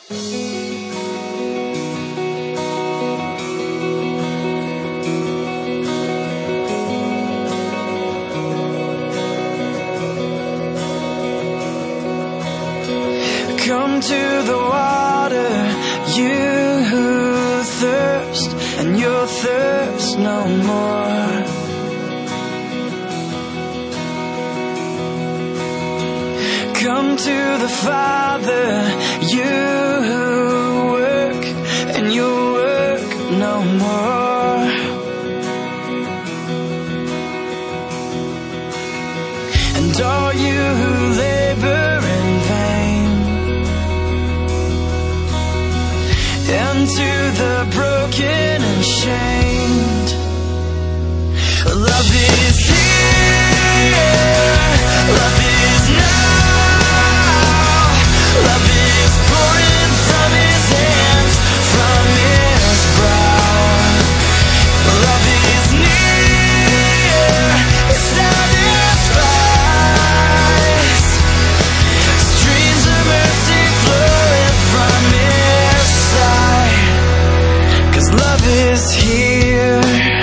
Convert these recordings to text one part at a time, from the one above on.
Come to the water, you who thirst, and you'll thirst no more. Come to the Father, you who work, and you'll work no more. And all you who labor in vain, and to the broken and shamed, love is here, love is now, love is pouring from his hands, from his brow. Love is near, it satisfies, streams of mercy flowing from his side, 'cause love is here.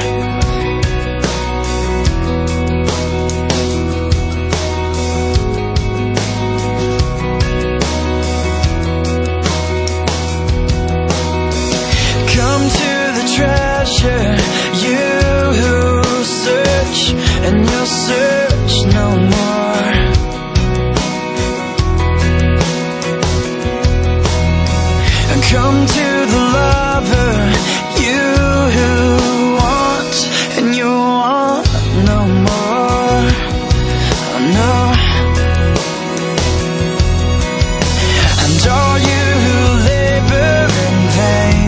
Come to the treasure, you who search, and you'll search no more. And come to the lover, you who want, and you want no more. Oh no. And all you who labor in vain,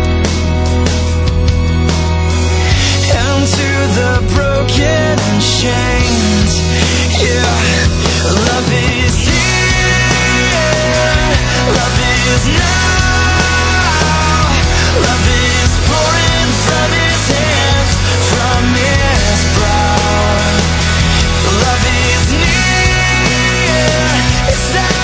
and to the broken and shamed, yeah, love is here, love is now, love is pouring from his hands, from his brow. Love is near, it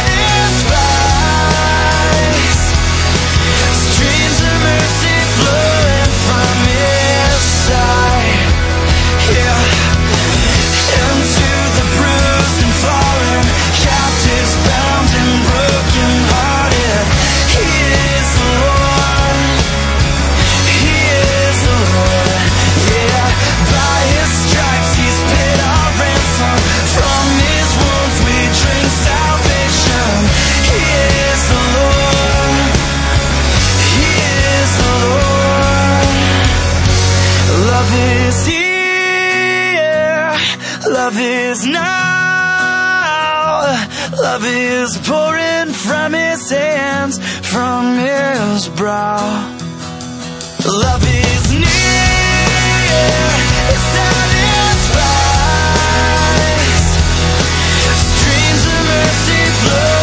satisfies, streams of mercy flowing from his side, yeah. And to the bruised and fallen, captives bound and broken hearted, he is the Lord, he is the Lord, yeah. By his stripes he's paid our ransom, from his wounds we drink salvation. He is the Lord, he is the Lord. Love is here, love is now, love is pouring from his hands, from his brow. Love is near, it satisfies, streams of mercy flow